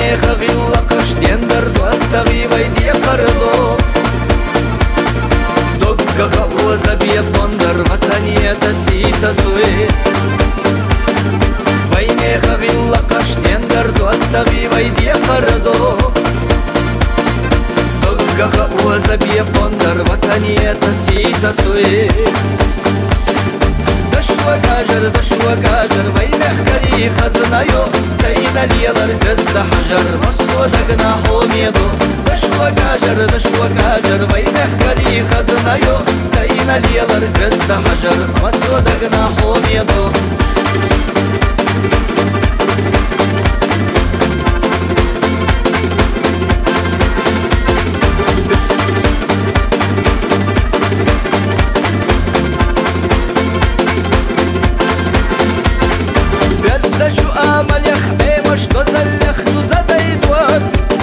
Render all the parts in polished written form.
خغيلا قشتين دردو التغي ويدي قردو دقق وزبيت بندر وطنية سيتا سوي ويني خغيلا قشتين دردو التغي ويدي قردو دقق وزبيت بندر وطنية سيتا سوي دشوا قاجر وينه كري خزنايو تاينا ليلر قزد حجر مصو دقنا حوميدو دشوا قاجر وينه كري خزنايو تاينا ليلر قزد حجر مصو دقنا حوميدو شو آمل يخبيمش تزلخ تزديدوان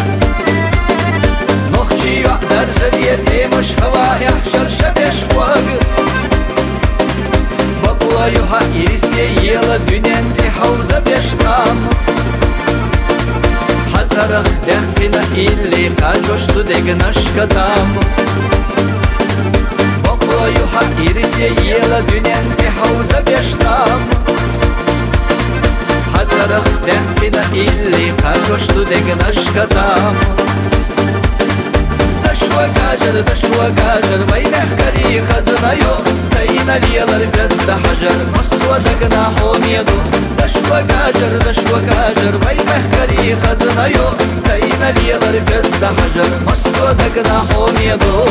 نخشي يعدر جديد ايمش هوايح شرشد يشواق بابلا يوها إيرسي يلا دنيان دي حوزة بيشتام حترخ دخنا إلي قاجوش تدقنش كتام بابلا يوها إيرسي يلا دنيان دي حوزة بيشتام حترخ دهنا إلي قاجوش تدقنش كتام دشوا قاجر وينه كري خزنايو تاينا ليلر قزد حجر مصو دقنا حوميدو دشوا قاجر وينه كري خزنايو تاينا ليلر قزد حجر مصو دقنا حوميدو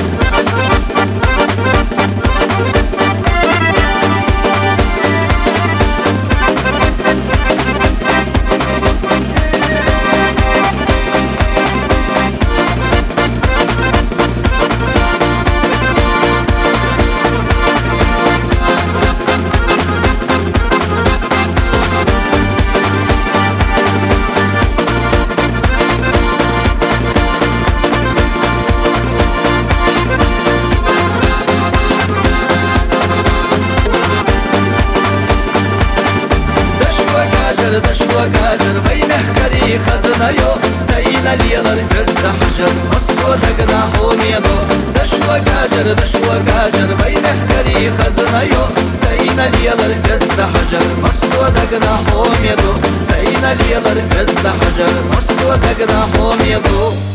دشوا قاجر وينه كري خزنايو تاينا ليلر قزد حجر مصو دقنا حوميدو دشوا قاجر وينه كري خزنايو تاينا ليلر قزد حجر مصو دقنا حوميدو تاينا ليلر قزد حجر مصو دقنا حوميدو